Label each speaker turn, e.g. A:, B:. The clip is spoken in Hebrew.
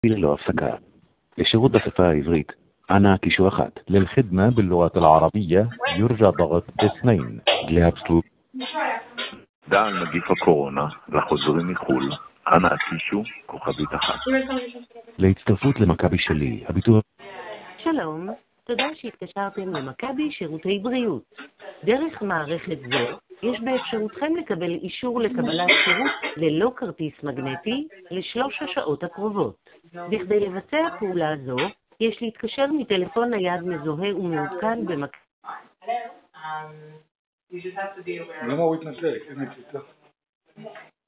A: للغة הפסקה. لشروط בשפה העברית, أنا קישור 1. للخدمة باللغة العربية يرجى ضغط 2. להפסוק.
B: דע על נגיף הקורונה לחוזרים מחול, אנא הקישו כוכבית 1.
A: להצטרפות למכבי שלי, הביטוח.
C: שלום, תודה שהתקשרתם למכבי שירותי בריאות. דרך מערכת זו, יש באפשרותכם לקבל אישור לקבלת שירות ללא כרטיס מגנטי ל3 השעות הקרובות. בכדי לבצע פעולה זו, יש להתקשר מטלפון נייד מזוהה ומעודכן במכבי.
D: למה הוא התנתק? אין הקליטה.